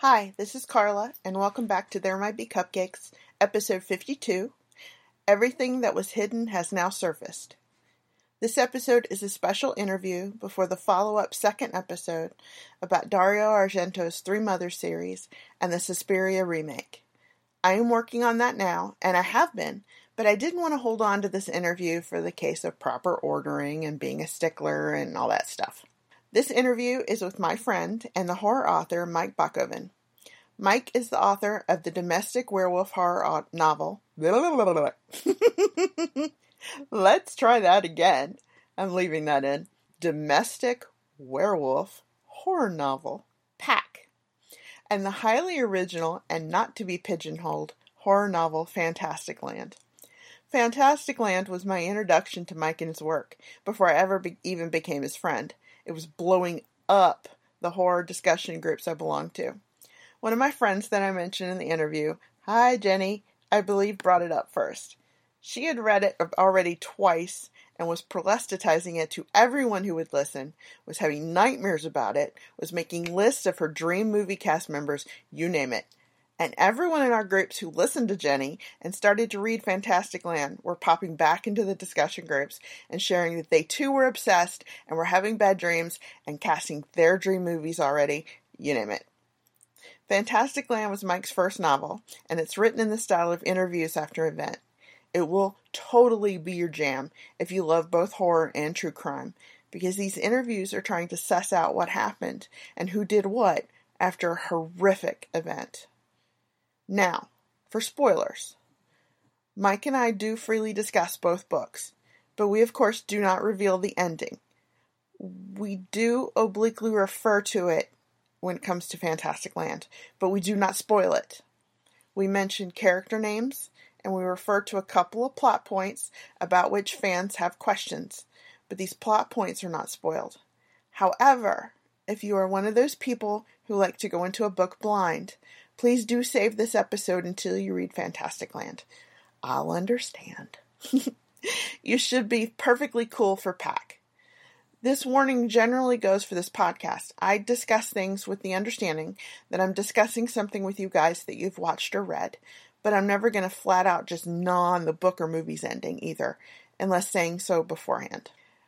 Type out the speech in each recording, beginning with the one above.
Hi, this is Carla, and welcome back to There Might Be Cupcakes, episode 52. Everything that was hidden has now surfaced. This episode is a special interview before the follow-up second episode about Dario Argento's Three Mothers series and the Suspiria remake. I am working on that now, and I have been, but I didn't want to hold on to this interview for the case of proper ordering and being a stickler and all that stuff. This interview is with my friend and the horror author Mike Bakoven. Mike is the author of the domestic werewolf horror novel. Let's try that again. I'm leaving that in. Domestic werewolf horror novel, Pack. And the highly original and not to be pigeonholed horror novel, Fantasticland. Fantasticland was my introduction to Mike and his work before I ever even became his friend. It was blowing up the horror discussion groups I belonged to. One of my friends that I mentioned in the interview, hi Jenny, I believe brought it up first. She had read it already twice and was proselytizing it to everyone who would listen, was having nightmares about it, was making lists of her dream movie cast members, you name it. And everyone in our groups who listened to Jenny and started to read Fantasticland were popping back into the discussion groups and sharing that they too were obsessed and were having bad dreams and casting their dream movies already, you name it. Fantasticland was Mike's first novel, and it's written in the style of interviews after event. It will totally be your jam if you love both horror and true crime, because these interviews are trying to suss out what happened and who did what after a horrific event. Now, for spoilers. Mike and I do freely discuss both books, but we of course do not reveal the ending. We do obliquely refer to it when it comes to Fantasticland, but we do not spoil it. We mention character names, and we refer to a couple of plot points about which fans have questions, but these plot points are not spoiled. However, if you are one of those people who like to go into a book blind, please do save this episode until you read Fantasticland. I'll understand. You should be perfectly cool for Pack. This warning generally goes for this podcast. I discuss things with the understanding that I'm discussing something with you guys that you've watched or read, but I'm never going to flat out just gnaw on the book or movie's ending either, unless saying so beforehand.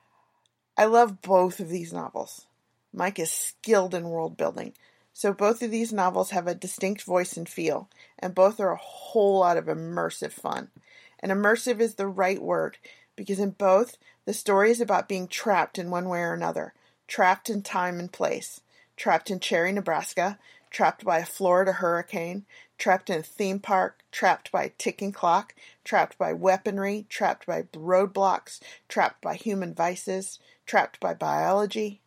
I love both of these novels. Mike is skilled in world building, so both of these novels have a distinct voice and feel, and both are a whole lot of immersive fun. And immersive is the right word, because in both, the story is about being trapped in one way or another. Trapped in time and place. Trapped in Cherry, Nebraska. Trapped by a Florida hurricane. Trapped in a theme park. Trapped by a ticking clock. Trapped by weaponry. Trapped by roadblocks. Trapped by human vices. Trapped by biology.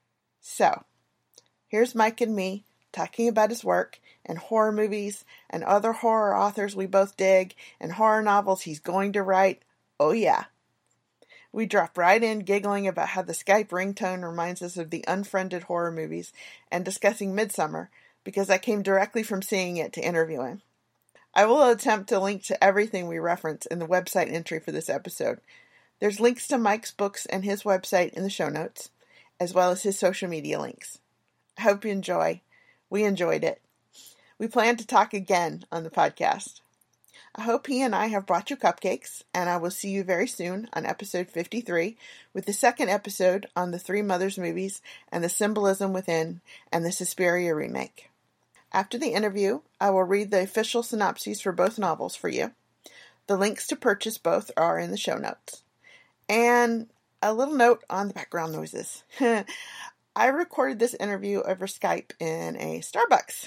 So, here's Mike and me talking about his work and horror movies and other horror authors we both dig and horror novels he's going to write. Oh yeah. We drop right in giggling about how the Skype ringtone reminds us of the unfriended horror movies and discussing Midsommar because I came directly from seeing it to interview him. I will attempt to link to everything we reference in the website entry for this episode. There's links to Mike's books and his website in the show notes, as well as his social media links. I hope you enjoy. We enjoyed it. We plan to talk again on the podcast. I hope he and I have brought you cupcakes, and I will see you very soon on episode 53 with the second episode on the Three Mothers movies and the symbolism within and the Suspiria remake. After the interview, I will read the official synopses for both novels for you. The links to purchase both are in the show notes. And a little note on the background noises. I recorded this interview over Skype in a Starbucks.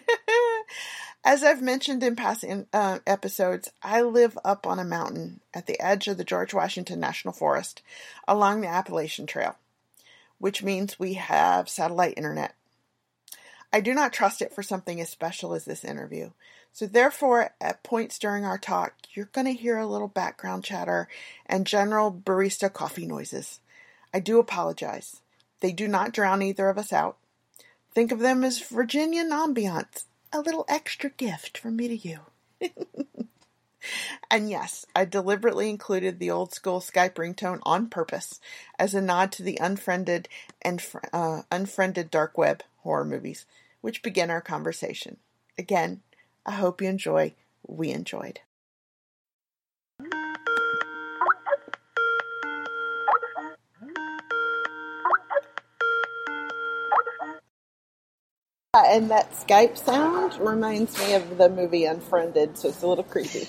As I've mentioned in past episodes, I live up on a mountain at the edge of the George Washington National Forest along the Appalachian Trail, which means we have satellite internet. I do not trust it for something as special as this interview, so therefore at points during our talk, you're going to hear a little background chatter and general barista coffee noises. I do apologize. They do not drown either of us out. Think of them as Virginian ambiance. A little extra gift from me to you. And yes, I deliberately included the old school Skype ringtone on purpose as a nod to the unfriended dark web horror movies, which begin our conversation. Again, I hope you enjoy. We enjoyed. And that Skype sound reminds me of the movie Unfriended, so it's a little creepy.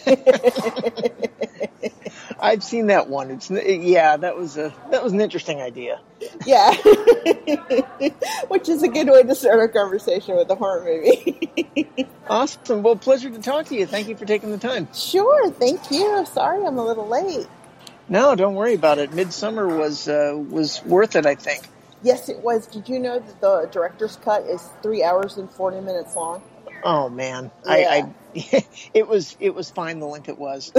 I've seen that one. That was an interesting idea. Yeah, which is a good way to start a conversation with a horror movie. Awesome. Well, pleasure to talk to you. Thank you for taking the time. Sure, thank you. Sorry, I'm a little late. No, don't worry about it. Midsummer was worth it, I think. Yes, it was. Did you know that the director's cut is 3 hours and 40 minutes long? Oh man, yeah. It was fine the length it was.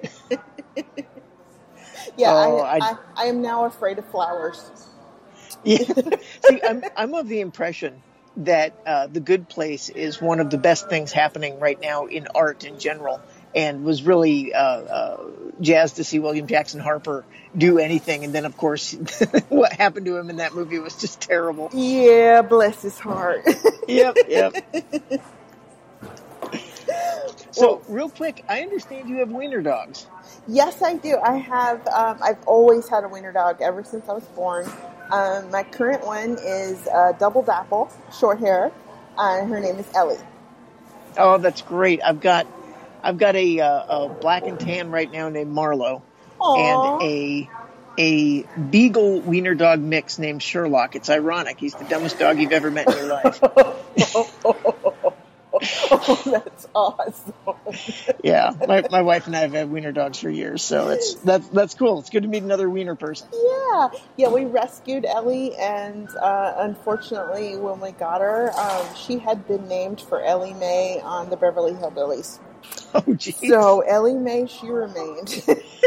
Yeah, I am now afraid of flowers. Yeah. See, I'm of the impression that The Good Place is one of the best things happening right now in art in general, and was really jazzed to see William Jackson Harper do anything. And then, of course, what happened to him in that movie was just terrible. Yeah, bless his heart. Yep. So, real quick, I understand you have wiener dogs. Yes, I do. I have. I've always had a wiener dog ever since I was born. My current one is Double Dapple, short hair. Her name is Ellie. Oh, that's great. I've got a black and tan right now named Marlowe. Aww. And a beagle wiener dog mix named Sherlock. It's ironic. He's the dumbest dog you've ever met in your life. Oh, that's awesome. Yeah, my wife and I have had wiener dogs for years, so that's cool. It's good to meet another wiener person. Yeah. We rescued Ellie, and unfortunately, when we got her, she had been named for Ellie Mae on the Beverly Hillbillies. Oh, jeez. So Ellie Mae, she remained.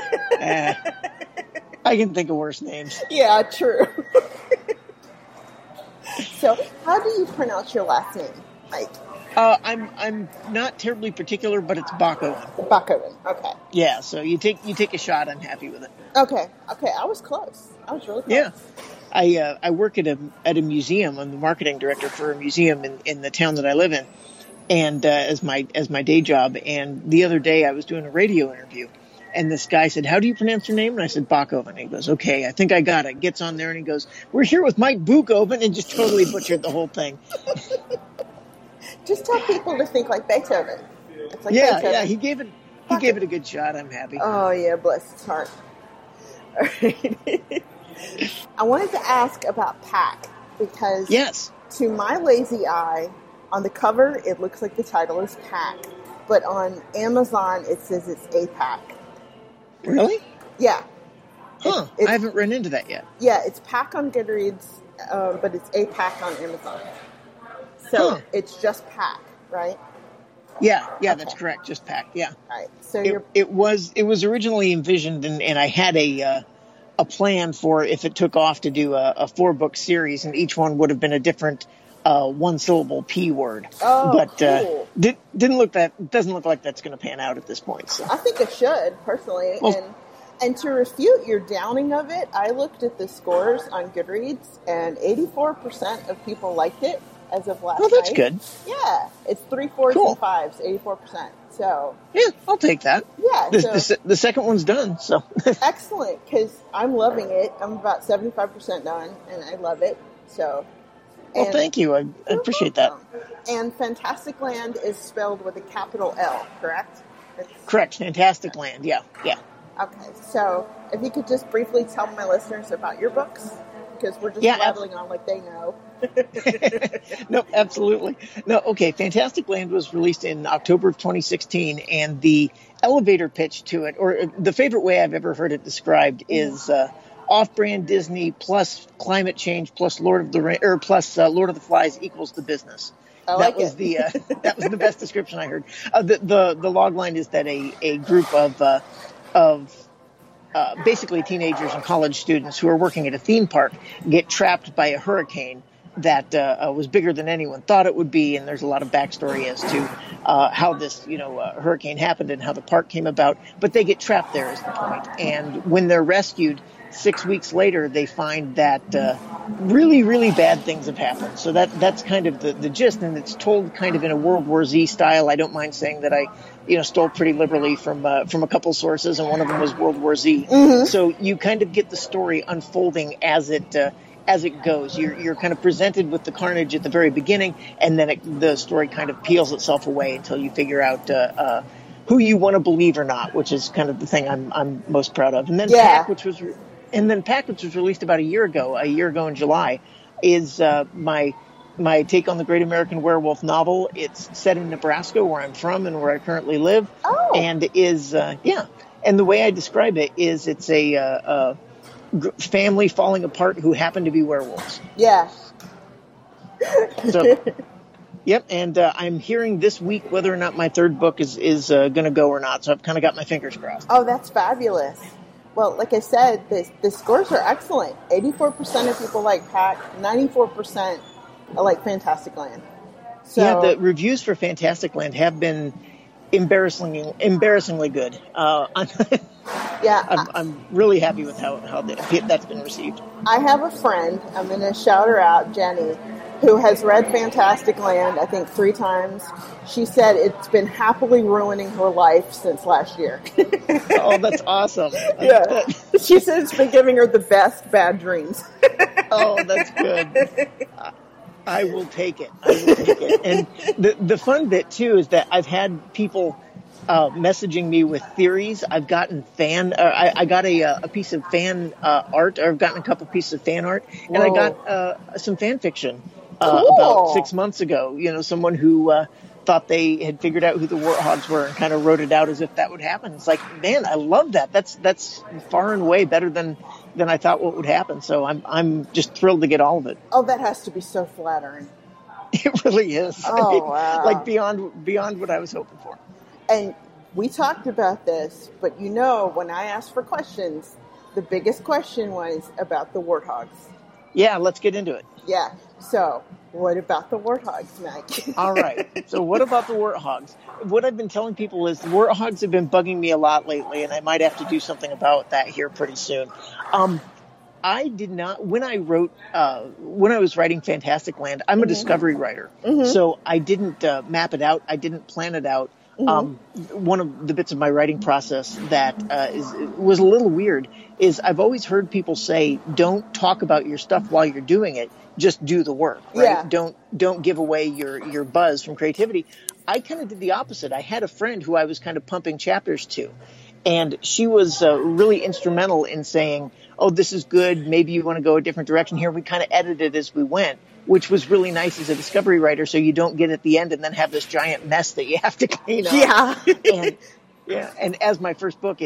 I can think of worse names. Yeah, true. So, how do you pronounce your last name, Mike? I'm not terribly particular, but it's Bakoven. Bakoven. Okay. Yeah, so you take a shot. I'm happy with it. Okay. I was close. I was really close. Yeah. I work at a museum. I'm the marketing director for a museum in the town that I live in, and as my day job. And the other day I was doing a radio interview, and this guy said, "How do you pronounce your name?" And I said, Bakoven. And he goes, "Okay, I think I got it." Gets on there and he goes, "We're here with Mike Bukoven," and just totally butchered the whole thing. Just tell people to think like Beethoven. It's like Beethoven. Yeah. He gave it a good shot. I'm happy. Oh yeah, bless his heart. All right. I wanted to ask about Pack because yes, to my lazy eye, on the cover it looks like the title is Pack, but on Amazon it says it's a Pack. Really? Yeah. Huh. I haven't run into that yet. Yeah, it's Pack on Goodreads, but it's a Pack on Amazon. So It's just Pack, right? Yeah, that's correct. Just Pack. Yeah. Right. So it was originally envisioned, and I had a plan for if it took off to do a 4-book series, and each one would have been a different 1-syllable P word. Oh, but cool. Doesn't look like that's going to pan out at this point. So I think it should personally, and to refute your downing of it, I looked at the scores on Goodreads, and 84% of people liked it. As of last night. Oh, that's good. Yeah. It's 3 4s and 5s, 84%. So. Yeah, I'll take that. Yeah. The second one's done, so. Excellent, because I'm loving it. I'm about 75% done, and I love it. So. Well, thank you. I appreciate that. And Fantastic Land is spelled with a capital L, correct? Correct. Fantastic Land, yeah. Okay, so if you could just briefly tell my listeners about your books, because we're just babbling on like they know. No, absolutely. No, okay. Fantastic Land was released in October of 2016, and the elevator pitch to it, or the favorite way I've ever heard it described, is off-brand Disney plus climate change plus Lord of the Flies equals the business. That was the best description I heard. The log line is that a group of basically teenagers and college students who are working at a theme park get trapped by a hurricane that was bigger than anyone thought it would be, and there's a lot of backstory as to how this hurricane happened and how the park came about. But they get trapped there is the point. And when they're rescued, 6 weeks later, they find that really, really bad things have happened. So that's kind of the gist, and it's told kind of in a World War Z style. I don't mind saying that I, stole pretty liberally from a couple sources, and one of them was World War Z. Mm-hmm. So you kind of get the story unfolding as it goes. You're kind of presented with the carnage at the very beginning, and then the story kind of peels itself away until you figure out who you want to believe or not, which is kind of the thing I'm most proud of. And then Pack, which was released about a year ago in July, is my take on the Great American Werewolf novel. It's set in Nebraska, where I'm from and where I currently live. Oh. And is and the way I describe it is it's a family falling apart who happen to be werewolves. Yeah. So, yep. And I'm hearing this week whether or not my third book is going to go or not. So I've kind of got my fingers crossed. Oh, that's fabulous. Well, like I said, the scores are excellent. 84% of people like Pack, 94% like Fantastic Land. So, yeah, the reviews for Fantastic Land have been embarrassingly good. I'm really happy with how that's been received. I have a friend, I'm going to shout her out, Jenny, who has read Fantastic Land, I think 3 times. She said it's been happily ruining her life since last year. Oh, that's awesome. Yeah. She said it's been giving her the best bad dreams. Oh, that's good. I will take it. And the fun bit, too, is that I've had people messaging me with theories. I've gotten I got a piece of fan art, or I've gotten a couple pieces of fan art, and I got some fan fiction about 6 months ago. Someone who thought they had figured out who the Warthogs were and kind of wrote it out as if that would happen. It's like, man, I love that. That's far and away better than I thought what would happen. So I'm just thrilled to get all of it. Oh, that has to be so flattering. It really is. Oh, wow. Like beyond what I was hoping for. And we talked about this, but when I asked for questions, the biggest question was about the Warthogs. Yeah, let's get into it. Yeah. So, what about the Warthogs, Mike? All right. So, what about the Warthogs? What I've been telling people is the Warthogs have been bugging me a lot lately, and I might have to do something about that here pretty soon. I did not, when I was writing Fantastic Land, I'm a discovery writer. Mm-hmm. So I didn't map it out. I didn't plan it out. Mm-hmm. One of the bits of my writing process that was a little weird is I've always heard people say, don't talk about your stuff while you're doing it. Just do the work, right? Yeah. Don't give away your buzz from creativity. I kind of did the opposite. I had a friend who I was kind of pumping chapters to, and she was really instrumental in saying, oh, this is good. Maybe you want to go a different direction here. We kind of edited as we went, which was really nice as a discovery writer. So you don't get at the end and then have this giant mess that you have to clean up. Yeah. And as my first book,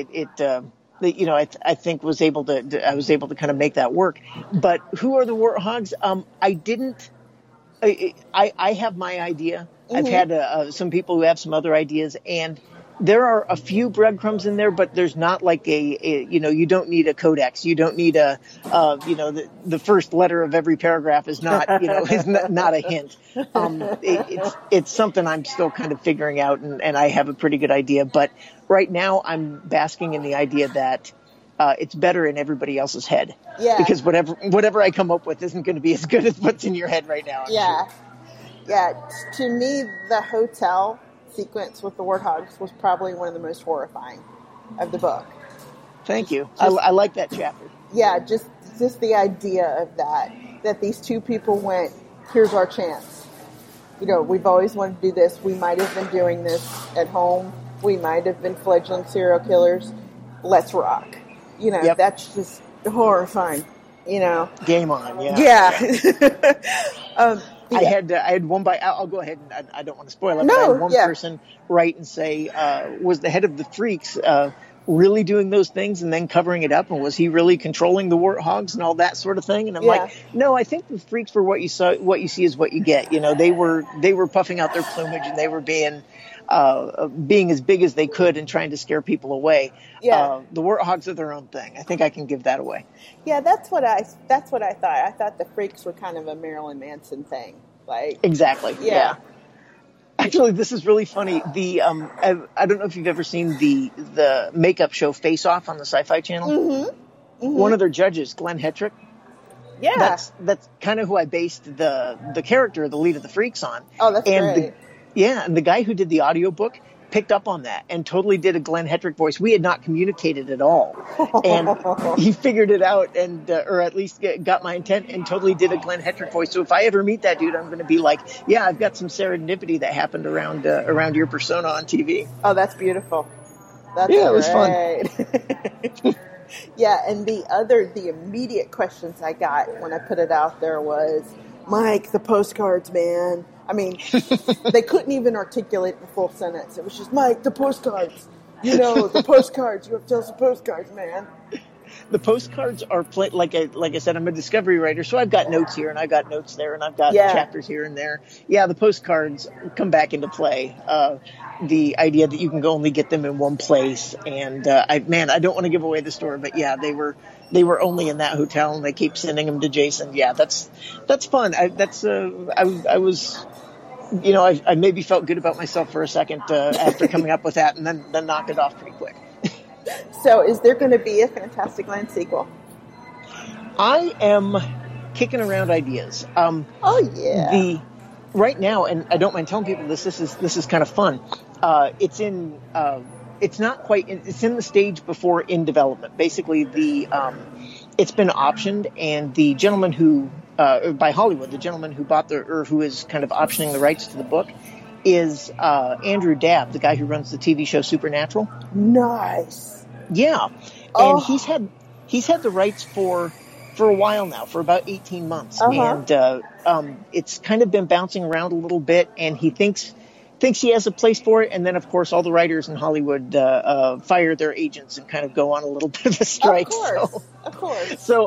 I think I was able to kind of make that work. But who are the Warthogs? I have my idea. Mm-hmm. I've had some people who have some other ideas, and there are a few breadcrumbs in there, but there's not like you don't need a codex. You don't need the first letter of every paragraph is not, is not a hint. It's something I'm still kind of figuring out, and I have a pretty good idea. But right now I'm basking in the idea that it's better in everybody else's head. Yeah. Because whatever I come up with isn't going to be as good as what's in your head right now. I'm sure. Yeah. To me, the hotel sequence with the Warthogs was probably one of the most horrifying of the book. Thank you. I like that chapter. Yeah, just the idea of that these two people went, here's our chance. We've always wanted to do this. We might have been doing this at home. We might have been fledgling serial killers. Let's rock. Yep. That's just horrifying. Game on. Yeah. I had one I'll go ahead and I don't want to spoil it. No, but I had one person write and say, was the head of the Freaks really doing those things and then covering it up? And was he really controlling the Warthogs and all that sort of thing? And I'm like, no, I think the Freaks were what you see is what you get. They were puffing out their plumage and they were being as big as they could and trying to scare people away. Yeah. The Warthogs are their own thing. I think I can give that away. Yeah, that's what I thought. I thought the Freaks were kind of a Marilyn Manson thing. Exactly. Yeah. Actually, this is really funny. I don't know if you've ever seen the makeup show Face Off on the Sci-Fi Channel. Mm-hmm. one of their judges, Glenn Hetrick. Yeah. That's kind of who I based the character, the lead of the Freaks on. Oh, that's great. And the guy who did the audiobook picked up on that and totally did a Glenn Hetrick voice. We had not communicated at all. And he figured it out and, or at least got my intent and totally did a Glenn Hetrick voice. So if I ever meet that dude, I'm going to be like, yeah, I've got some serendipity that happened around your persona on TV. Oh, that's beautiful. That's yeah, great. It was fun. Yeah, and the immediate questions I got when I put it out there was, Mike, the postcards, man. I mean, they couldn't even articulate the full sentence. It was just, Mike, the postcards. You know, the postcards. You have to tell us the postcards, man. The postcards are like I said, I'm a discovery writer, so I've got notes here and I've got notes there and I've got chapters here and there. Yeah, the postcards come back into play. The idea that you can only get them in one place, and I don't want to give away the story, but yeah, they were only in that hotel, and they keep sending them to Jason. Yeah, that's fun. I was. I maybe felt good about myself for a second after coming up with that, and then knocked it off pretty quick. So is there going to be a Fantastic Land sequel? I am kicking around ideas. Right now, and I don't mind telling people this is kind of fun. It's in the stage before in development. Basically, it's been optioned, and the gentleman who by Hollywood, the gentleman who who is kind of optioning the rights to the book is Andrew Dabb, the guy who runs the TV show Supernatural. Nice. Yeah. And he's had the rights for a while now, for about 18 months. And it's kind of been bouncing around a little bit, and he thinks he has a place for it. And then, of course, all the writers in Hollywood fire their agents and kind of go on a little bit of a strike. Of course. So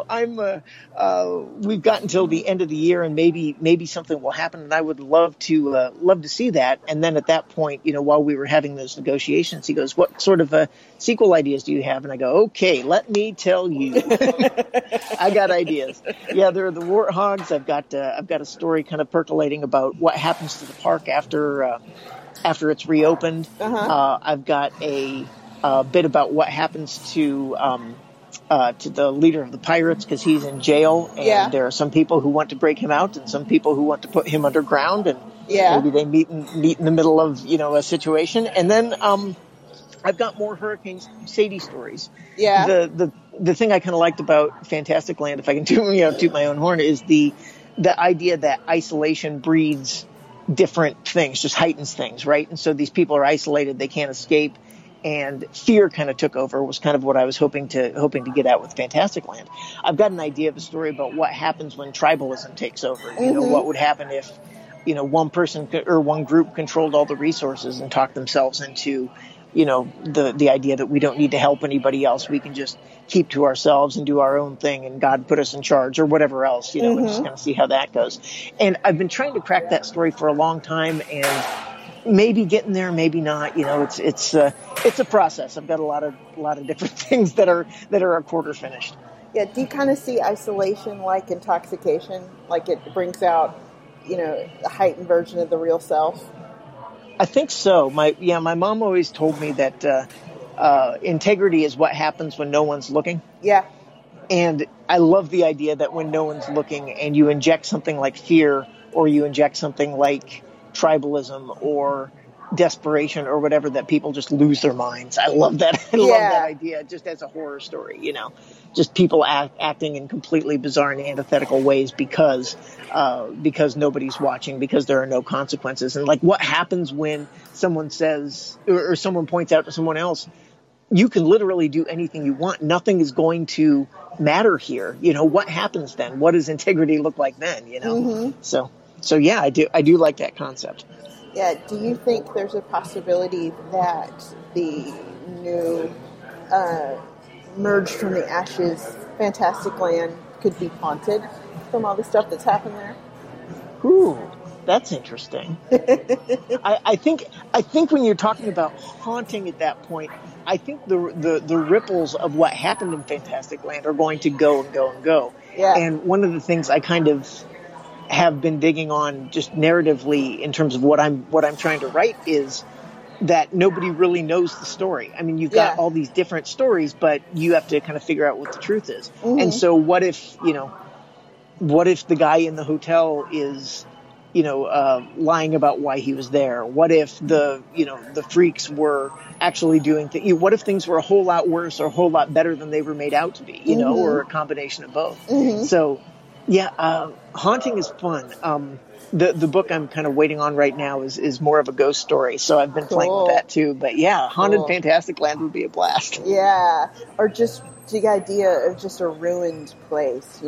we've got until the end of the year, and maybe something will happen. And I would love to see that. And then at that point, while we were having those negotiations, he goes, "What sort of sequel ideas do you have?" And I go, "Okay, let me tell you, I got ideas. Yeah, there are the warthogs. I've got a story kind of percolating about what happens to the park after it's reopened. I've got a bit about what happens to the leader of the pirates, because he's in jail, and there are some people who want to break him out and some people who want to put him underground, and maybe they meet in the middle of a situation. And then I've got more Hurricane Sadie stories. Yeah. The thing I kind of liked about Fantastic Land, if I can toot my own horn, is the idea that isolation breeds different things, just heightens things, right? And so these people are isolated, they can't escape, and fear kind of took over, was kind of what I was hoping to get at with Fantastic Land. I've got an idea of a story about what happens when tribalism takes over. What would happen if one person or one group controlled all the resources and talked themselves into the idea that we don't need to help anybody else. We can just keep to ourselves and do our own thing, and God put us in charge, or whatever else, and just kind of see how that goes. And I've been trying to crack that story for a long time, and maybe getting there, maybe not. It's a process. I've got a lot of different things that are a quarter finished. Yeah. Do you kind of see isolation like intoxication? Like it brings out, a heightened version of the real self? I think so. My mom always told me that integrity is what happens when no one's looking. Yeah. And I love the idea that when no one's looking and you inject something like fear, or you inject something like tribalism or desperation or whatever, that people just lose their minds. I love that. I love that idea, just as a horror story, just people acting in completely bizarre and antithetical ways because nobody's watching, because there are no consequences. And like, what happens when someone says, or someone points out to someone else, you can literally do anything you want. Nothing is going to matter here. What happens then? What does integrity look like then? So yeah, I do like that concept. Yeah. Do you think there's a possibility that the new Merged from the Ashes Fantastic Land could be haunted from all the stuff that's happened there? Ooh, that's interesting. I think when you're talking about haunting at that point, I think the ripples of what happened in Fantastic Land are going to go and go and go. Yeah. And one of the things I kind of have been digging on just narratively in terms of what I'm trying to write is that nobody really knows the story. I mean, you've got all these different stories, but you have to kind of figure out what the truth is. And so what if the guy in the hotel is, lying about why he was there? What if the freaks were actually doing things? What if things were a whole lot worse or a whole lot better than they were made out to be, or a combination of both? So, haunting is fun. The book I'm kind of waiting on right now is more of a ghost story. So I've been playing with that too. But yeah, Haunted Fantastic Land would be a blast. Yeah. Or just the idea of just a ruined place,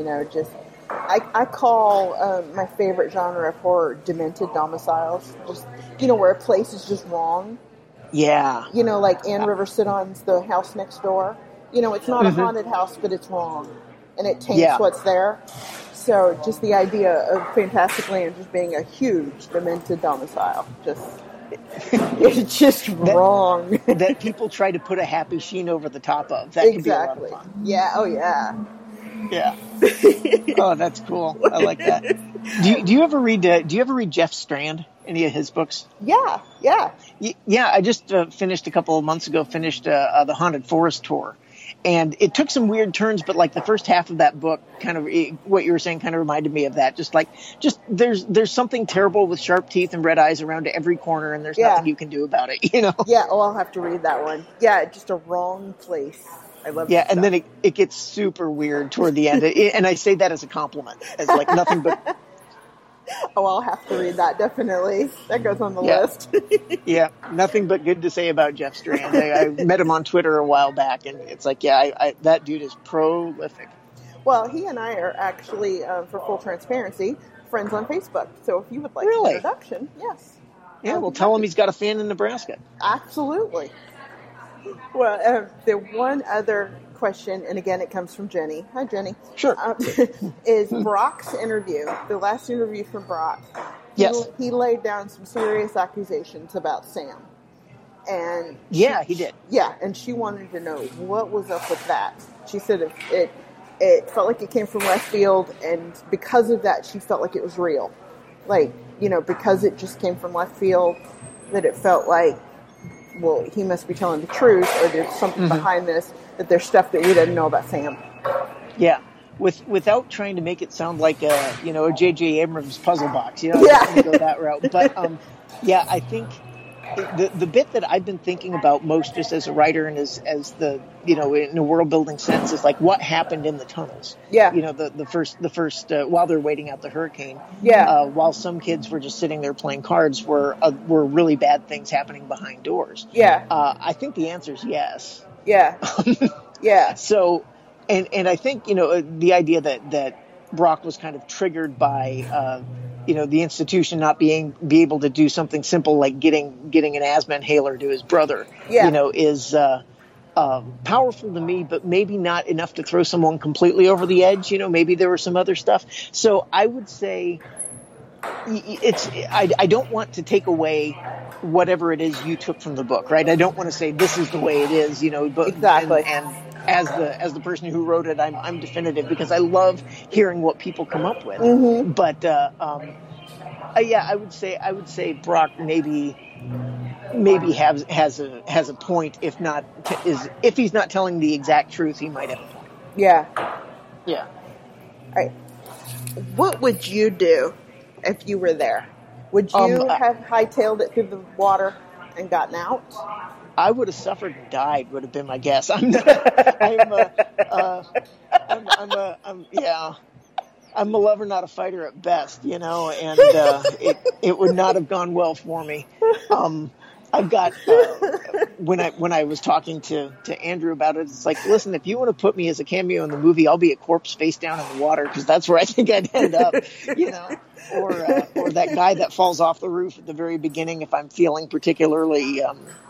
I call my favorite genre of horror demented domiciles. Just, where a place is just wrong. Yeah. Like Anne River Sit-On's The House Next Door. It's not a haunted house, but it's wrong. And it taints what's there. So just the idea of Fantastic Land just being a huge demented domicile. It's just wrong. That people try to put a happy sheen over the top of. That could be a lot of fun. Yeah. Oh, yeah. Yeah. Oh, that's cool. I like that. Do you ever read Jeff Strand? Any of his books? Yeah. Yeah. I just finished a couple of months ago. The Haunted Forest tour, and it took some weird turns. But like the first half of that book, kind of what you were saying, kind of reminded me of that. Just there's something terrible with sharp teeth and red eyes around every corner, and there's nothing you can do about it. Yeah. Oh, I'll have to read that one. Yeah, just a wrong place. I love that. And then it gets super weird toward the end. And I say that as a compliment, as like nothing but. Oh, I'll have to read that, definitely. That goes on the list. Yeah, nothing but good to say about Jeff Strand. I met him on Twitter a while back, and it's like, that dude is prolific. Well, he and I are actually, for full transparency, friends on Facebook. So if you would like an introduction, yes. Yeah, well, tell him he's got a fan in Nebraska. Absolutely. Well, the one other question, and again, it comes from Jenny. Hi, Jenny. Sure. Is Brock's interview, the last interview from Brock. Yes. He laid down some serious accusations about Sam. And he did. Yeah, and she wanted to know what was up with that. She said it felt like it came from left field, and because of that, she felt like it was real. Like, because it just came from left field, that it felt like, well, he must be telling the truth, or there's something behind this, that there's stuff that we didn't know about Sam. Yeah. Without trying to make it sound like a J.J. Abrams puzzle box, I don't go that route. But, I think the bit that I've been thinking about most just as a writer and as the, in a world building sense is like what happened in the tunnels. Yeah. The first while they're waiting out the hurricane. Yeah. While some kids were just sitting there playing cards, were really bad things happening behind doors. Yeah. I think the answer is yes. Yeah. Yeah. So, and I think, the idea that Brock was kind of triggered by, the institution not be able to do something simple like getting an asthma inhaler to his brother, is powerful to me, but maybe not enough to throw someone completely over the edge. Maybe there was some other stuff. So I would say I don't want to take away whatever it is you took from the book, right? I don't want to say this is the way it is, but exactly. And as the person who wrote it, I'm definitive because I love hearing what people come up with. Mm-hmm. But I would say Brock maybe has a point. If he's not telling the exact truth, he might have a point. Yeah. Yeah. All right. What would you do if you were there? Would you have hightailed it through the water and gotten out? I would have suffered and died. Would have been my guess. I'm a lover, not a fighter at best, and it would not have gone well for me. I've got when I was talking to Andrew about it, it's like, listen, if you want to put me as a cameo in the movie, I'll be a corpse face down in the water because that's where I think I'd end up, or that guy that falls off the roof at the very beginning if I'm feeling particularly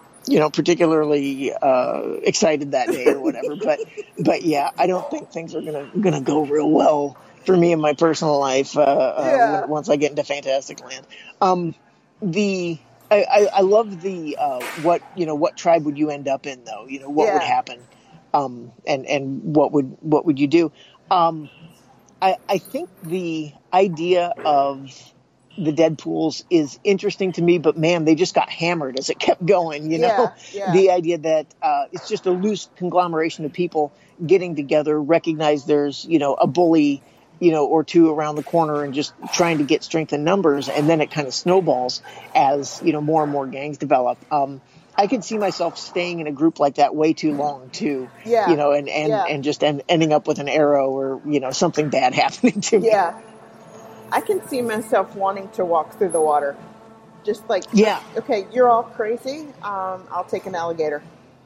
excited that day or whatever. But yeah, I don't think things are gonna go real well for me in my personal life once I get into Fantastic Land. I love the what tribe would you end up in though? What would happen, and what would you do? I think the idea of the Deadpools is interesting to me, but man, they just got hammered as it kept going, you know? Yeah. The idea that it's just a loose conglomeration of people getting together, recognize there's, a bully, or two around the corner and just trying to get strength in numbers. And then it kind of snowballs as, more and more gangs develop. I could see myself staying in a group like that way too long too, Yeah. and just ending up with an arrow or, something bad happening to me. Yeah. I can see myself wanting to walk through the water. Just like, yeah. Okay, you're all crazy. I'll take an alligator.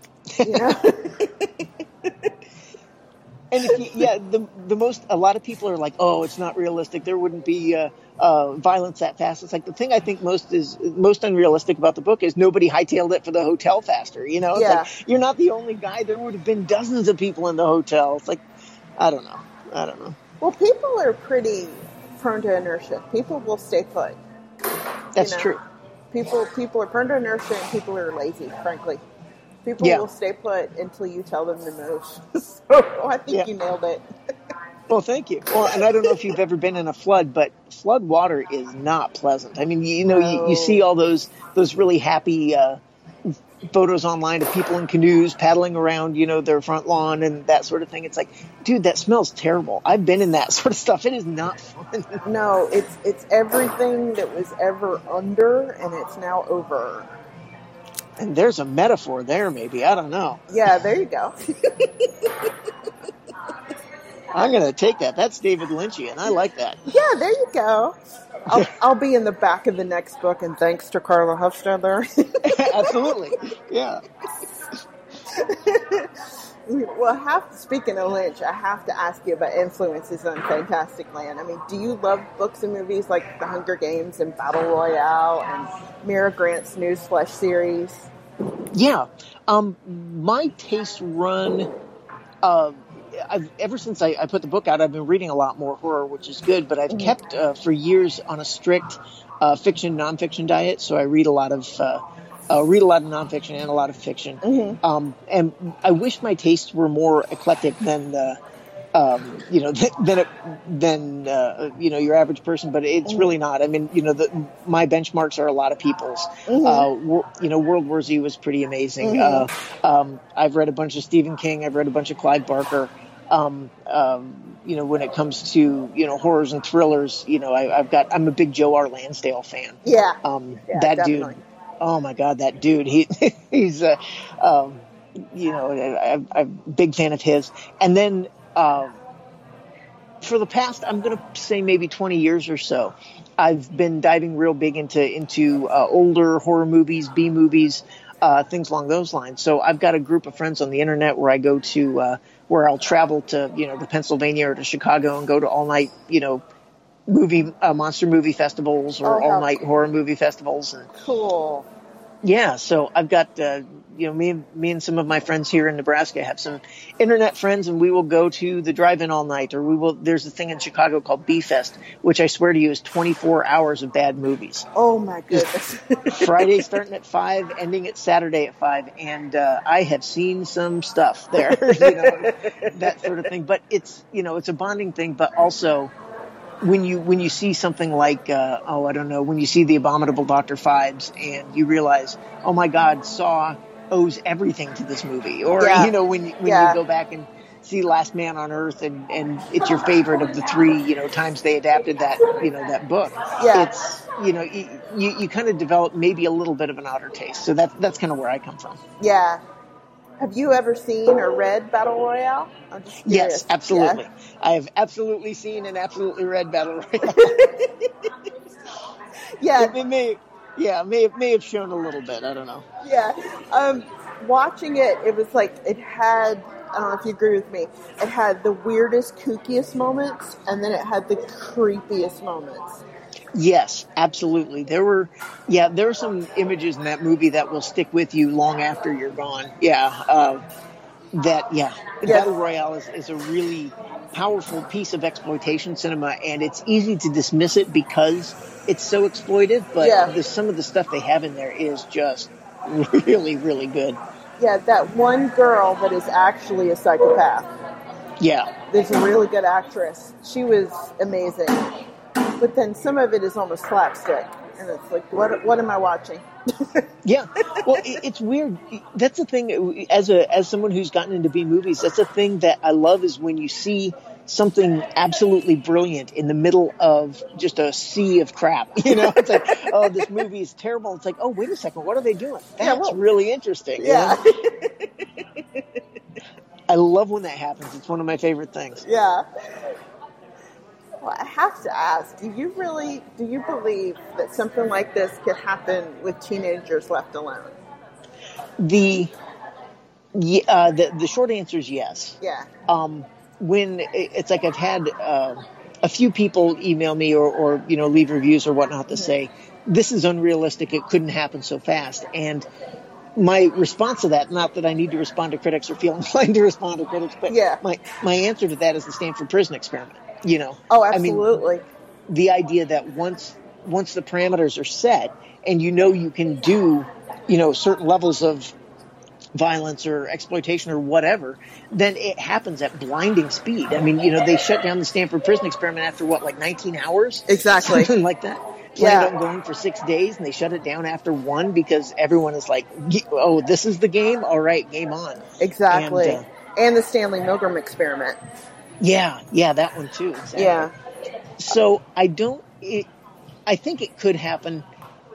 And a lot of people are like, oh, it's not realistic. There wouldn't be violence that fast. It's like the thing I think most unrealistic about the book is nobody hightailed it for the hotel faster. It's like, you're not the only guy. There would have been dozens of people in the hotel. It's like, I don't know. Well, people are pretty prone to inertia. People will stay put. That's true. People are prone to inertia and people are lazy, frankly. People will stay put until you tell them to move. So I think you nailed it. Well, thank you. Well, and I don't know if you've ever been in a flood, but flood water is not pleasant. I mean, you see all those really happy photos online of people in canoes paddling around, their front lawn and that sort of thing. It's like, dude, that smells terrible. I've been in that sort of stuff. It is not fun. No, it's everything that was ever under and it's now over. And there's a metaphor there, maybe. I don't know. Yeah, there you go. I'm going to take that. That's David Lynchian. I like that. Yeah, there you go. I'll be in the back of the next book, and thanks to Carla Hufstadler. Absolutely. Yeah. Well, speaking of Lynch, I have to ask you about influences on Fantastic Land. I mean, do you love books and movies like The Hunger Games and Battle Royale and Mira Grant's Newsflesh series? Yeah. My tastes run... ever since I put the book out, I've been reading a lot more horror, which is good, but I've kept for years on a strict fiction, nonfiction diet, so I read a lot of nonfiction and a lot of fiction. Mm-hmm. And I wish my tastes were more eclectic than your average person, but it's really not. I mean, my benchmarks are a lot of people's. Mm-hmm. World War Z was pretty amazing. Mm-hmm. I've read a bunch of Stephen King. I've read a bunch of Clive Barker. When it comes to, horrors and thrillers, I'm a big Joe R. Lansdale fan. Yeah. That definitely. dude. Oh my God, that dude. He's I'm a big fan of his. And then, for the past, I'm going to say maybe 20 years or so, I've been diving real big into older horror movies, B movies, things along those lines. So I've got a group of friends on the internet where I go to, where I'll travel to, to Pennsylvania or to Chicago and go to all night, monster movie festivals or all night horror movie festivals. And cool. Yeah, so I've got, me and some of my friends here in Nebraska have some internet friends, and we will go to the drive-in all night, or there's a thing in Chicago called B-Fest, which I swear to you is 24 hours of bad movies. Oh my goodness. Friday starting at 5, ending at Saturday at 5, and I have seen some stuff there, that sort of thing. But it's, it's a bonding thing, but also when you see something like, when you see The Abominable Dr. Phibes and you realize, oh my God, Saw owes everything to this movie. Or, when you go back and see Last Man on Earth and it's your favorite of the three, times they adapted that, that book. Yeah. It's, you kind of develop maybe a little bit of an outer taste. So that's kind of where I come from. Yeah. Have you ever seen or read Battle Royale? I'm just curious. Yes, absolutely. Yeah. I have absolutely seen and absolutely read Battle Royale. Yeah. It may have shown a little bit. I don't know. Yeah. Watching it was like it had, I don't know if you agree with me, it had the weirdest, kookiest moments, and then it had the creepiest moments. Yes, absolutely. There were some images in that movie that will stick with you long after you're gone. Yeah. Battle Royale is a really powerful piece of exploitation cinema, and it's easy to dismiss it because it's so exploited, but some of the stuff they have in there is just really, really good. Yeah, that one girl that is actually a psychopath. Yeah. There's a really good actress. She was amazing. but then some of it is almost slapstick, and it's like, what am I watching? Yeah. Well, it's weird. That's the thing. As someone who's gotten into B movies, that's the thing that I love is when you see something absolutely brilliant in the middle of just a sea of crap. It's like, oh, this movie is terrible. It's like, oh, wait a second, what are they doing? That's really interesting. Yeah. I love when that happens. It's one of my favorite things. Yeah. Well, I have to ask, do you believe that something like this could happen with teenagers left alone? The short answer is yes. Yeah. When it's like I've had a few people email me or leave reviews or whatnot to say, this is unrealistic, it couldn't happen so fast. And my response to that, not that I need to respond to critics or feel inclined to respond to critics, but my answer to that is the Stanford Prison Experiment. Oh, absolutely. I mean, the idea that once the parameters are set and you can do, certain levels of violence or exploitation or whatever, then it happens at blinding speed. I mean, they shut down the Stanford Prison Experiment after 19 hours? Exactly. Something like that. Planned on going for 6 days, and they shut it down after 1 because everyone is like, oh, this is the game? All right, game on. Exactly. And the Stanley Milgram experiment. Yeah, that one too. Exactly. Yeah. So I think it could happen.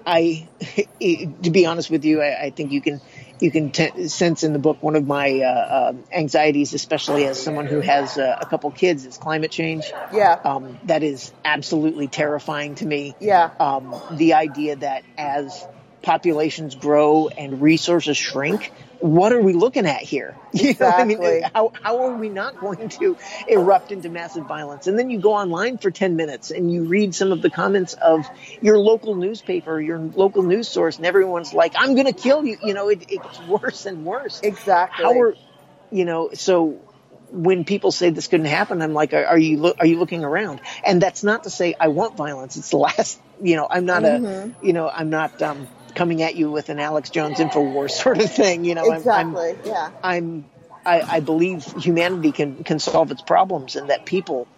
To be honest with you, I think you can sense in the book one of my anxieties, especially as someone who has a couple kids, is climate change. Yeah. That is absolutely terrifying to me. Yeah. The idea that as populations grow and resources shrink, what are we looking at here? Exactly. How are we not going to erupt into massive violence? And then you go online for 10 minutes and you read some of the comments of your local newspaper, your local news source, and everyone's like, I'm going to kill you. It gets worse and worse. Exactly. So when people say this couldn't happen, I'm like, are you looking around? And that's not to say I want violence. It's the last, I'm not I'm not coming at you with an Alex Jones Infowars sort of thing. Exactly. I believe humanity can solve its problems, and that people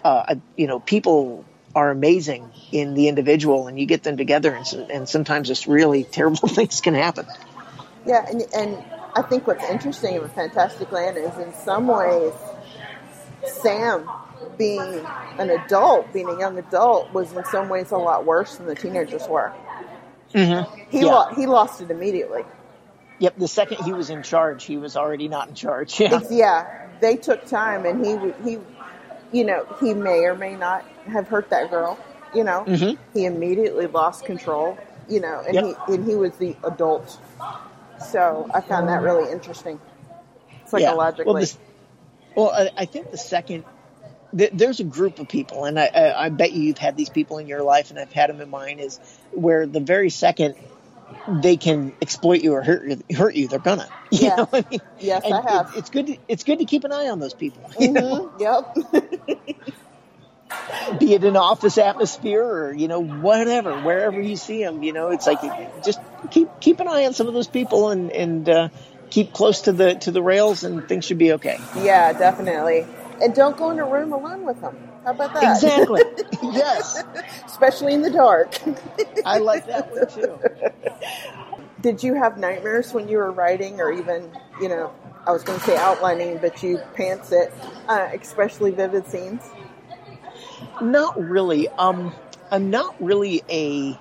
are amazing in the individual, and you get them together, and sometimes just really terrible things can happen. Yeah, and I think what's interesting about Fantastic Land is in some ways Sam being a young adult was in some ways a lot worse than the teenagers were. Mm-hmm. He lost it immediately. Yep, the second he was in charge, he was already not in charge. Yeah, they took time, and he may or may not have hurt that girl. Mm-hmm. He immediately lost control. And he was the adult. So I found that really interesting, psychologically. I think the second. There's a group of people, and I bet you've had these people in your life, and I've had them in mine, is where the very second they can exploit you or hurt you, they're gonna. You know what I mean? Yes, and I have. It's good to keep an eye on those people. Mm-hmm. Yep. Be it an office atmosphere or whatever, wherever you see them, it's like just keep an eye on some of those people and keep close to the rails, and things should be okay. Yeah, definitely. And don't go in a room alone with them. How about that? Exactly. Yes. Especially in the dark. I like that one too. Did you have nightmares when you were writing, or even, I was going to say outlining, but you pants it, especially vivid scenes? Not really. I'm not really a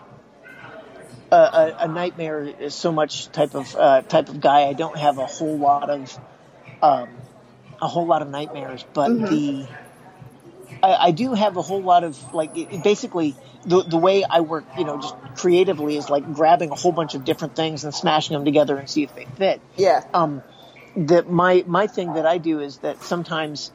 nightmare so much type of guy. I don't have a whole lot of nightmares, but mm-hmm. I do have a whole lot of basically the way I work, just creatively is like grabbing a whole bunch of different things and smashing them together and see if they fit. Yeah. That my thing that I do is that sometimes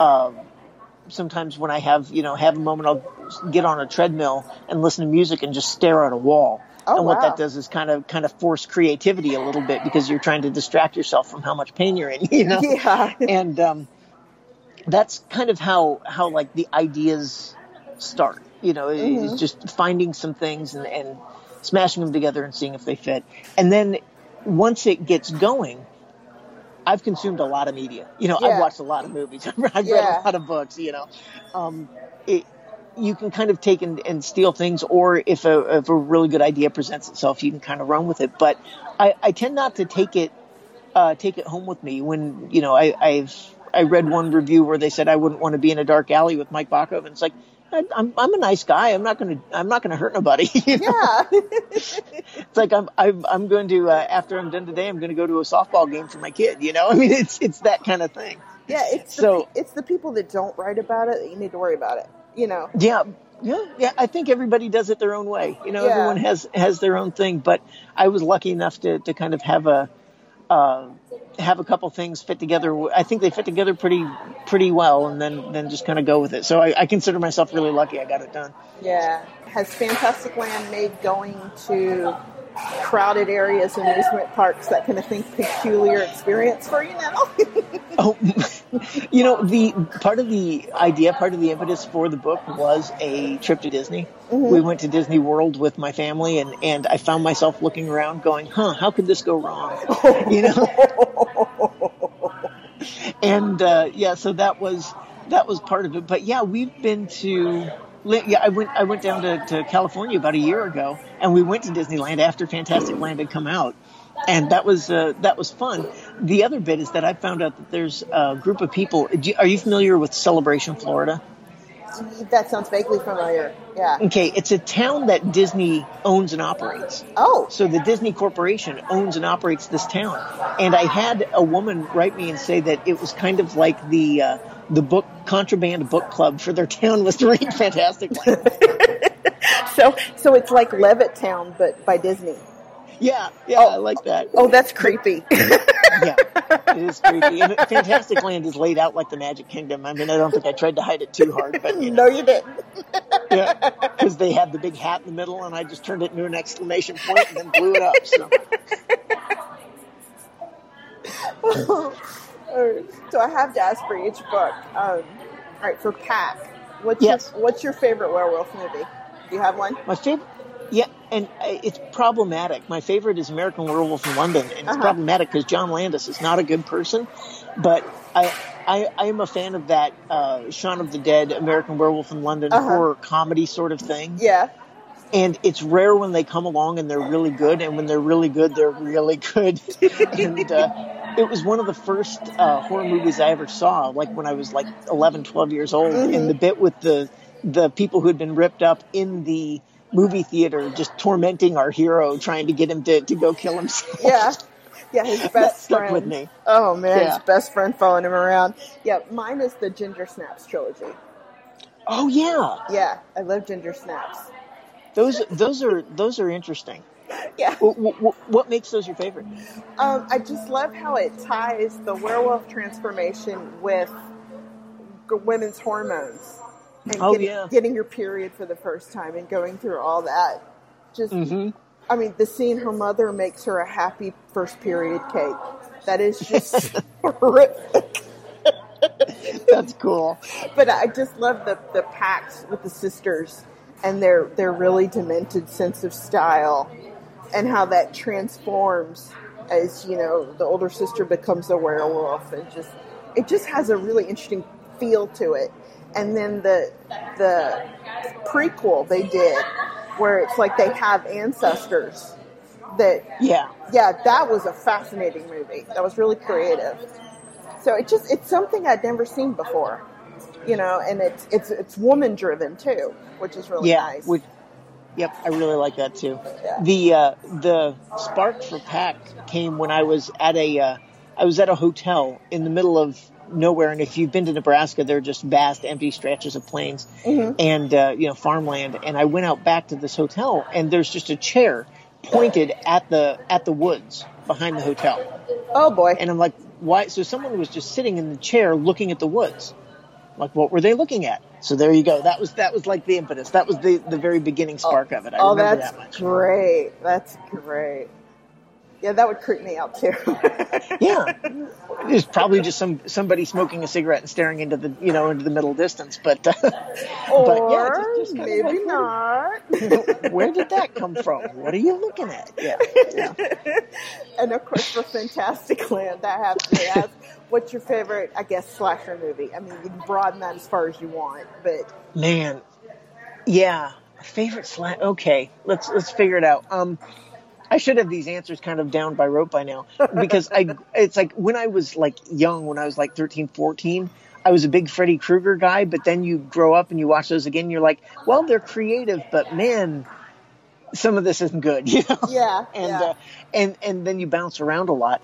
when I have a moment, I'll get on a treadmill and listen to music and just stare at a wall. Oh, and what wow. that does is kind of force creativity a little bit, because you're trying to distract yourself from how much pain you're in, Yeah. And that's kind of how like the ideas start, mm-hmm. is just finding some things and smashing them together and seeing if they fit. And then once it gets going, I've consumed a lot of media. I've watched a lot of movies. I've read a lot of books. you can kind of take and steal things, or if a really good idea presents itself, you can kind of run with it. But I tend not to take it home with me. When I read one review where they said I wouldn't want to be in a dark alley with Mike Bachov, and it's like, I'm a nice guy. I'm not gonna hurt nobody. You know? Yeah. It's like I'm going to after I'm done today, I'm going to go to a softball game for my kid. You know, I mean, it's that kind of thing. Yeah, it's the people that don't write about it that you need to worry about it. You know. Yeah. I think everybody does it their own way. You know, everyone has their own thing. But I was lucky enough to kind of have a couple things fit together. I think they fit together pretty well, and then just kind of go with it. So I consider myself really lucky I got it done. Yeah. Has Fantastic Land made going to crowded areas, amusement parks, that kind of thing, peculiar experience for you now? Oh, you know, the part of the impetus for the book was a trip to Disney. Mm-hmm. We went to Disney World with my family, and I found myself looking around going, how could this go wrong? You know? And, so that was part of it. But yeah, we've been to, I went down to California about a year ago, and we went to Disneyland after Fantastic Land had come out. And that was fun. The other bit is that I found out that there's a group of people. Are you familiar with Celebration, Florida? That sounds vaguely familiar. Yeah. Okay, it's a town that Disney owns and operates. Oh. So the Disney Corporation owns and operates this town. And I had a woman write me and say that it was kind of like the book Contraband Book Club for their town was to read Fantastic Land. So it's like Levittown, but by Disney. Yeah, I like that. Oh, that's creepy. Yeah, it is creepy. And Fantastic Land is laid out like the Magic Kingdom. I mean, I don't think I tried to hide it too hard, but No, you didn't. Yeah, because they had the big hat in the middle, and I just turned it into an exclamation point and then blew it up. So I have to ask for each book. All right, for Pack, what's your favorite werewolf movie? Do you have one? My favorite. Yeah, and it's problematic. My favorite is American Werewolf in London, and it's problematic because John Landis is not a good person. But I am a fan of that Shaun of the Dead, American Werewolf in London horror comedy sort of thing. Yeah. And it's rare when they come along and they're really good, and when they're really good, they're really good. And it was one of the first horror movies I ever saw, like when I was like 11, 12 years old. Mm-hmm. And the bit with the people who had been ripped up in the movie theater just tormenting our hero, trying to get him to go kill himself. Yeah, his best friend. Stuck with me. Oh man, his best friend following him around. Yeah, mine is the Ginger Snaps trilogy. Oh yeah. Yeah, I love Ginger Snaps. Those are interesting. Yeah. What makes those your favorite? I just love how it ties the werewolf transformation with women's hormones. And getting your period for the first time and going through all that. Just, I mean, the scene her mother makes her a happy first period cake. That is just horrific. That's cool. But I just love the packs with the sisters and their really demented sense of style and how that transforms as, you know, the older sister becomes a werewolf. And it just has a really interesting feel to it. And then the prequel they did, where it's like they have ancestors. That was a fascinating movie. That was really creative. So it's something I'd never seen before, you know. And it's woman driven too, which is really nice. Yep, I really like that too. Yeah. The spark for Pack came when I was at a hotel in the middle of nowhere, and if you've been to Nebraska, there are just vast empty stretches of plains and farmland. And I went out back to this hotel, and there's just a chair pointed at the woods behind the hotel. Oh boy! And I'm like, why? So someone was just sitting in the chair looking at the woods. Like, what were they looking at? So there you go. That was like the impetus. That was the very beginning spark of it. I remember that much. Great. That's great. Yeah, that would creep me out too. Yeah, it's probably just somebody smoking a cigarette and staring into the middle distance. But just maybe not. Where did that come from? What are you looking at? Yeah. And of course, for Fantastic Land, I have to ask, what's your favorite, I guess, slasher movie? I mean, you can broaden that as far as you want, but man, Yeah, favorite Okay, let's figure it out. I should have these answers kind of down by rote by now because it's like when I was like young, when I was like 13, 14, I was a big Freddy Krueger guy, but then you grow up and you watch those again, and you're like, well, they're creative, but man, some of this isn't good, you know? Yeah. And then you bounce around a lot.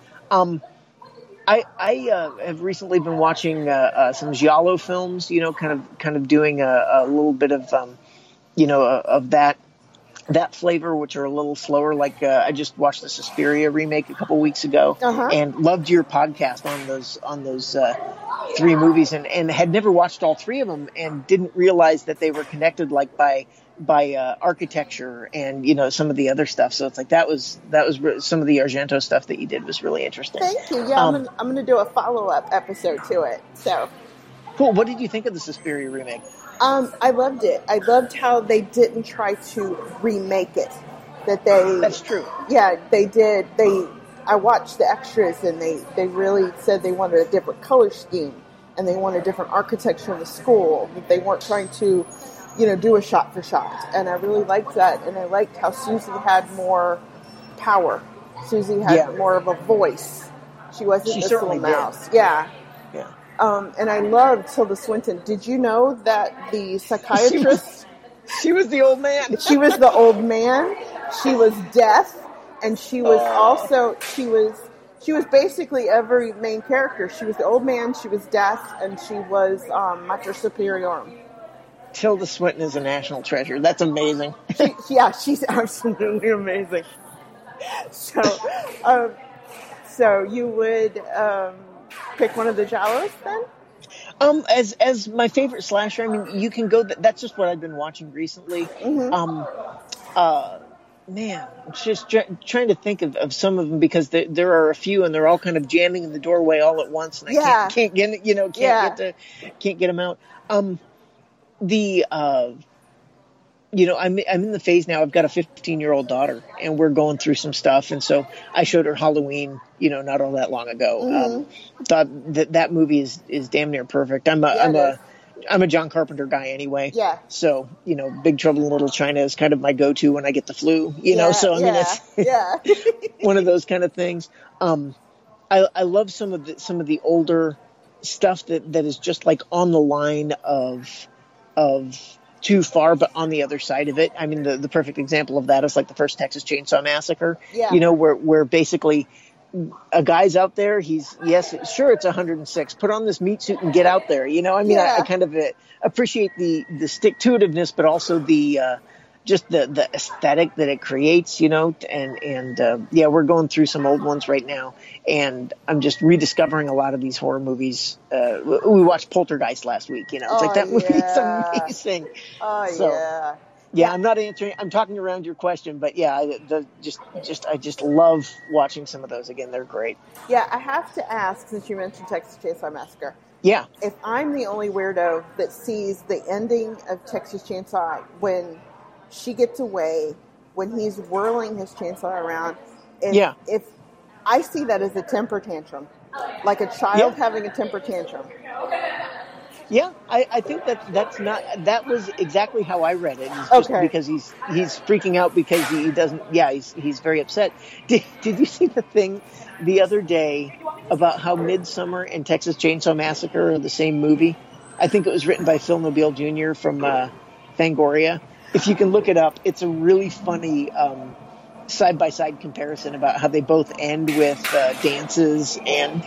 I have recently been watching some giallo films, you know, kind of doing a little bit of of that flavor, which are a little slower. Like I just watched the Suspiria remake a couple weeks ago, and loved your podcast on those 3 movies, and had never watched all 3 of them, and didn't realize that they were connected, like by architecture and some of the other stuff. So it's like that was some of the Argento stuff that you did was really interesting. Thank you. Yeah, I'm gonna do a follow-up episode to it. So cool. What did you think of the Suspiria remake? I loved it. I loved how they didn't try to remake it. That's true. Yeah, they did. I watched the extras, and they really said they wanted a different color scheme, and they wanted different architecture in the school. They weren't trying to, do a shot for shot. And I really liked that, and I liked how Susie had more power. Susie had more of a voice. She wasn't this little mouse. Did. Yeah. And I loved Tilda Swinton. Did you know that the psychiatrist... She was the old man. She was the old man. She was deaf. And she was also... She was basically every main character. She was the old man, she was deaf, and she was Mater Superiorum. Tilda Swinton is a national treasure. That's amazing. She's absolutely amazing. So you would... pick one of the Giallos then? As my favorite slasher, I mean, you can go. That's just what I've been watching recently. Man, just trying to think of some of them because there are a few, and they're all kind of jamming in the doorway all at once, and I can't get them out. I'm in the phase now. I've got a 15-year-old daughter, and we're going through some stuff. And so I showed her Halloween, not all that long ago. Thought that movie is damn near perfect. I'm a John Carpenter guy anyway. Yeah. So Big Trouble in Little China is kind of my go-to when I get the flu. So I mean it's one of those kind of things. I love some of the older stuff that is just like on the line of too far, but on the other side of it. I mean, the perfect example of that is like the first Texas Chainsaw Massacre, where basically a guy's out there. It's 106. Put on this meat suit and get out there. I kind of appreciate the stick-to-itiveness, but also the just the aesthetic that it creates, we're going through some old ones right now, and I'm just rediscovering a lot of these horror movies. We watched Poltergeist last week, it's like that movie's amazing. I'm not answering. I'm talking around your question, but I just love watching some of those again. They're great. Yeah, I have to ask, since you mentioned Texas Chainsaw Massacre. Yeah. If I'm the only weirdo that sees the ending of Texas Chainsaw when she gets away, when he's whirling his chainsaw around, if I see that as a temper tantrum, like a child having a temper tantrum. Yeah, I think that was exactly how I read it. It's just because he's freaking out because he doesn't. Yeah, he's very upset. Did you see the thing the other day about how Midsommar and Texas Chainsaw Massacre are the same movie? I think it was written by Phil Nobile Jr. from Fangoria. If you can look it up, it's a really funny side-by-side comparison about how they both end with dances and.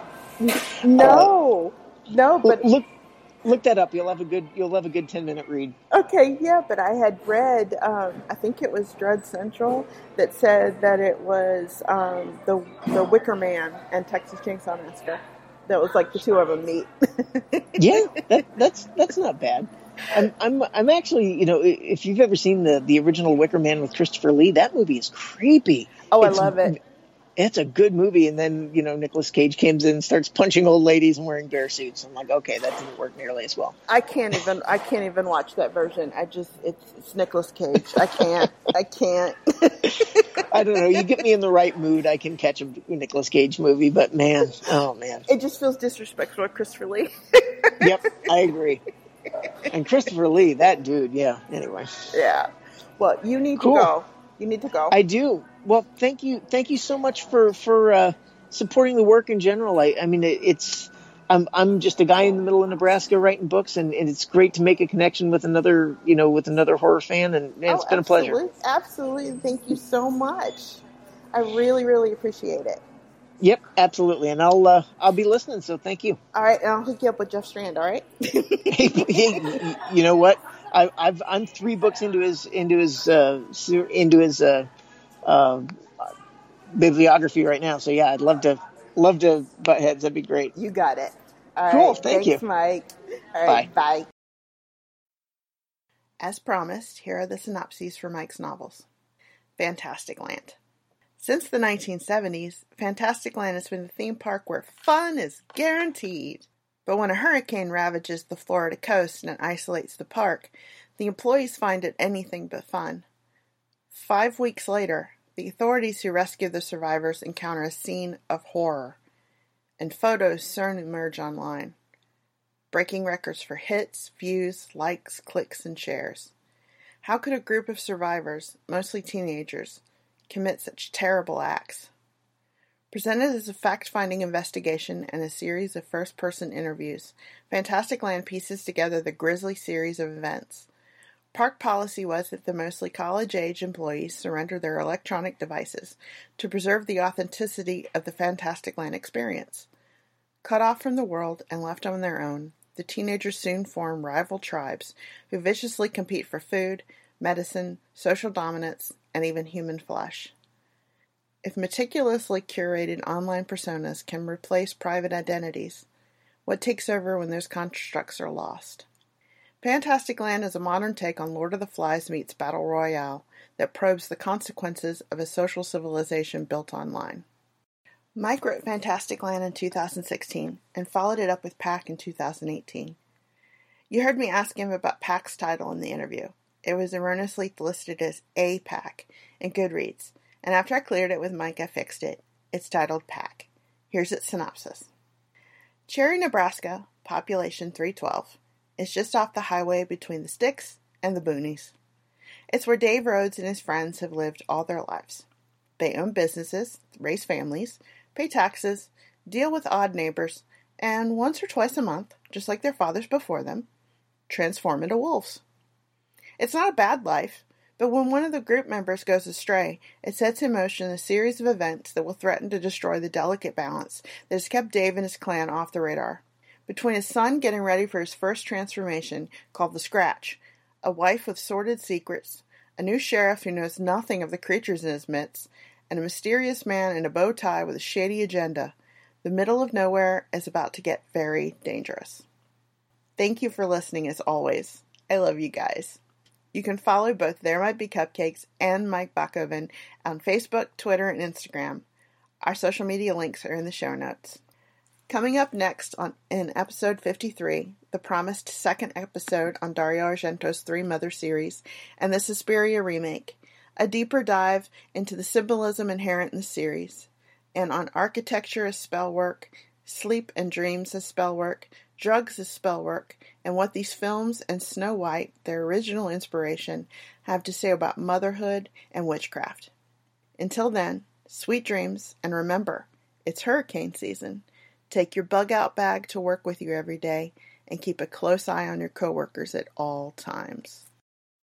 But look that up. You'll have a good 10-minute read. Okay, yeah, but I had read, I think it was Dread Central that said that it was the Wicker Man and Texas Chainsaw Massacre. That was like the two of them meet. Yeah, that's not bad. I'm actually, if you've ever seen the original Wicker Man with Christopher Lee, that movie is creepy. Oh, I love it. It's a good movie, and then Nicolas Cage comes in and starts punching old ladies and wearing bear suits. I'm like, okay, that didn't work nearly as well. I can't even watch that version. It's Nicolas Cage. I can't. I don't know. You get me in the right mood, I can catch a Nicolas Cage movie, but man, it just feels disrespectful to Christopher Lee. Yep, I agree. And Christopher Lee, that dude, yeah. Anyway, Yeah. Well, you need to cool. go. You need to go. I do. Well, thank you so much for supporting the work in general. I mean, it's I'm just a guy in the middle of Nebraska writing books, and it's great to make a connection with another with another horror fan, and man, Oh, it's been a pleasure. absolutely. Absolutely. Thank you so much. I really, really appreciate it. Yep, absolutely, and I'll be listening. So thank you. All right, and I'll hook you up with Jeff Strand, all right? Hey, you know what? I'm 3 books into his bibliography right now. So yeah, I'd love to butt heads. That'd be great. You got it. All Cool. right. Thank you. Thanks, Mike. All Bye. right. Bye. As promised, here are the synopses for Mike's novels. Fantasticland. Since the 1970s, Fantasticland has been a theme park where fun is guaranteed. But when a hurricane ravages the Florida coast and isolates the park, the employees find it anything but fun. 5 weeks later, the authorities who rescue the survivors encounter a scene of horror, and photos soon emerge online, breaking records for hits, views, likes, clicks, and shares. How could a group of survivors, mostly teenagers, commit such terrible acts? Presented as a fact-finding investigation and a series of first-person interviews, Fantasticland pieces together the grisly series of events. Park policy was that the mostly college-age employees surrender their electronic devices to preserve the authenticity of the Fantasticland experience. Cut off from the world and left on their own, the teenagers soon form rival tribes who viciously compete for food, medicine, social dominance, and even human flesh. If meticulously curated online personas can replace private identities, what takes over when those constructs are lost? Fantasticland is a modern take on Lord of the Flies meets Battle Royale that probes the consequences of a social civilization built online. Mike wrote Fantasticland in 2016 and followed it up with Pack in 2018. You heard me ask him about Pack's title in the interview. It was erroneously listed as A Pack in Goodreads, and after I cleared it with Mike, I fixed it. It's titled Pack. Here's its synopsis. Cherry, Nebraska, population 312, is just off the highway between the sticks and the boonies. It's where Dave Rhodes and his friends have lived all their lives. They own businesses, raise families, pay taxes, deal with odd neighbors, and once or twice a month, just like their fathers before them, transform into wolves. It's not a bad life, but when one of the group members goes astray, it sets in motion a series of events that will threaten to destroy the delicate balance that has kept Dave and his clan off the radar. Between his son getting ready for his first transformation, called the Scratch, a wife with sordid secrets, a new sheriff who knows nothing of the creatures in his midst, and a mysterious man in a bow tie with a shady agenda, the middle of nowhere is about to get very dangerous. Thank you for listening as always. I love you guys. You can follow both There Might Be Cupcakes and Mike Bakoven on Facebook, Twitter, and Instagram. Our social media links are in the show notes. Coming up next in episode 53, the promised second episode on Dario Argento's Three Mother series and the Suspiria remake, a deeper dive into the symbolism inherent in the series, and on architecture as spell work, sleep and dreams as spell work, drugs as spell work, and what these films and Snow White, their original inspiration, have to say about motherhood and witchcraft. Until then, sweet dreams, and remember, it's hurricane season. Take your bug-out bag to work with you every day, and keep a close eye on your coworkers at all times.